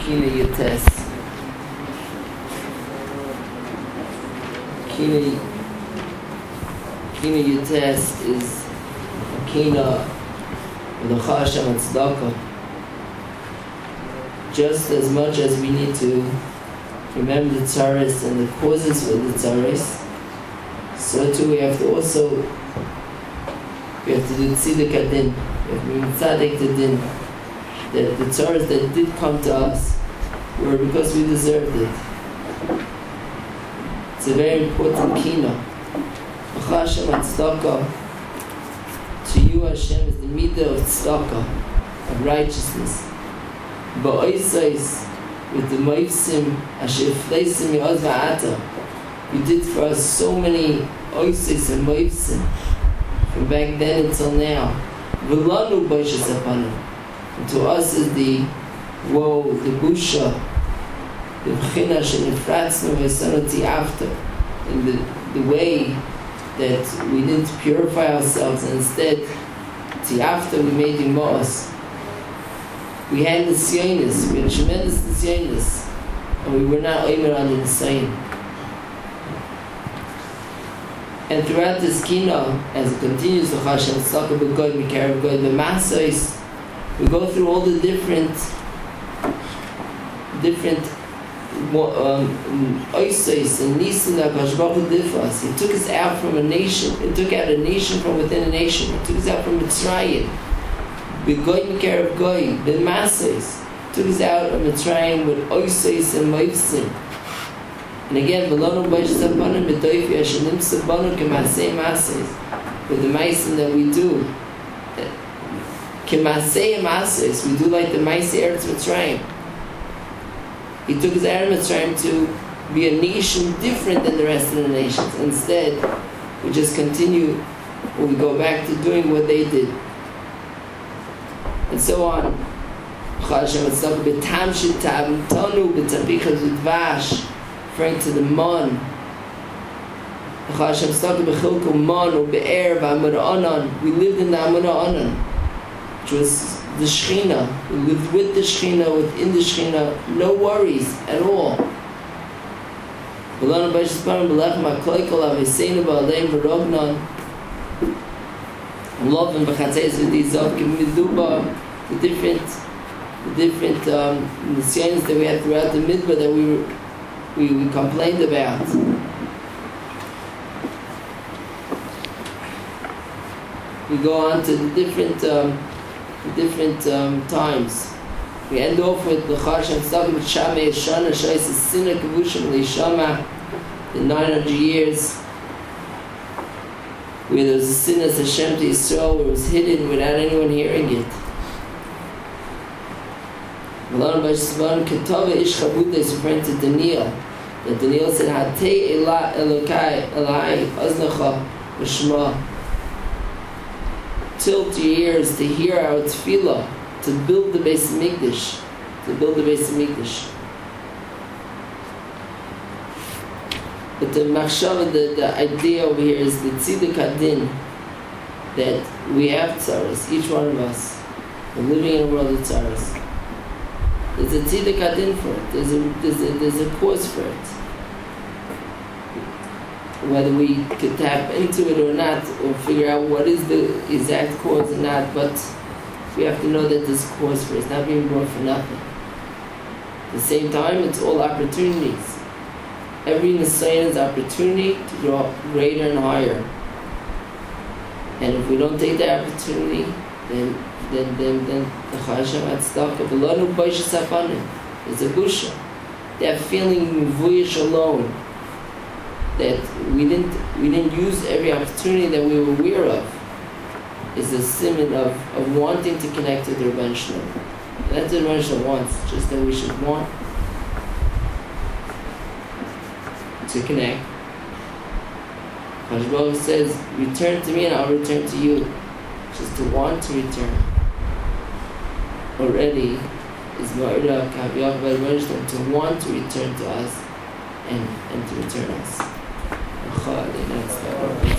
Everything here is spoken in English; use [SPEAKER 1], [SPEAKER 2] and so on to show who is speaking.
[SPEAKER 1] Kina Yates. Kina Yates is a Kina with a Chashem and Tzedakah. Just as much as we need to remember the tzaris and the causes for the tzaris, so too we have to do tziduk adin. We have to be tzaddik the din. That the tzaris that did come to us were because we deserved it. It's a very important kina. Hashem and tzedakah. To you, Hashem is the midah of tzedakah, of righteousness. Ba'oisais, with the moifsim, asher fleisim yoz va'ata. You did for us so many oisais and moifsim, from back then until now. V'lanu b'oishas apanu. And to us is the woe, the busha, the b'china shenifratznu v'esanu ti'afta, and the way that we didn't purify ourselves, and instead ti'afta we made in ma'as. We had nisyonis, we had tremendous nisyonis, and we were not oimer on the nisayin. And throughout this kina, as it continues, the Hashem tzedakah b'goy, mikarav goy, b'masais, we go through all the different oisais and nisim that Hakadosh Baruch Hu did for us. He took us out from a nation. He took out a nation from within a nation. He took us out from Mitzrayim. B'goy mikarav goy, b'masais. Took us out of Mitzrayim with oisais and moifsim. And again, v'lonu b'oishas hapanim b'doifi asher nimtza banu k'masei masais. With the maisim that we do, k'masei masais, we do like the maisei Eretz Mitzrayim. He took us out of Mitzrayim to be a nation different than the rest of the nations. Instead, we just continue, or we go back to doing what they did. And so on. Referring to the man. We lived in the Amuna Anan, which was the Shechina. We lived with the Shechina, within the Shechina, no worries at all. The different nisyonos that we had throughout the midbar that we complained about. We go on to the different times. We end off with the Chashem Tzedakah Shamei Shana Shais Sina Kavushim Leishama, the 900 years where there was a sin as Hashem to Yisrael, where it was hidden without anyone hearing it. Malon Bashvan Ketova Ish Chabuta is referring to Daniel. That Daniel said, Hatei Ela Elokai Elai Aznacha V'Shma. Tilt your ears to hear our tefillah, to build the Beis Hamikdash, But the machshava, the idea over here is the tziduk adin, that we have tzaras, each one of us. We're living in a world of tzaras. There's a tziduk adin for it. There's a cause for it. Whether we could tap into it or not, or figure out what is the exact cause or not, but we have to know that there's a cause for it. It's not being brought for nothing. At the same time, it's all opportunities. Every nisayon is opportunity to grow greater and higher. And if we don't take the opportunity, then the Chashem Tzedakah v'lanu b'oishas hapanim is a busha. That feeling vuyish alone, that we didn't use every opportunity that we were aware of, is a simon of wanting to connect to the Rebbeinu Shalom. And that's what the Rebbeinu Shalom wants, just that we should want to connect. Hakadosh Baruch Hu says, return to me and I'll return to you. Just to want to return. Already is Ma'ira Kaviyach V'Rebbeinu to want to return to us and to return us.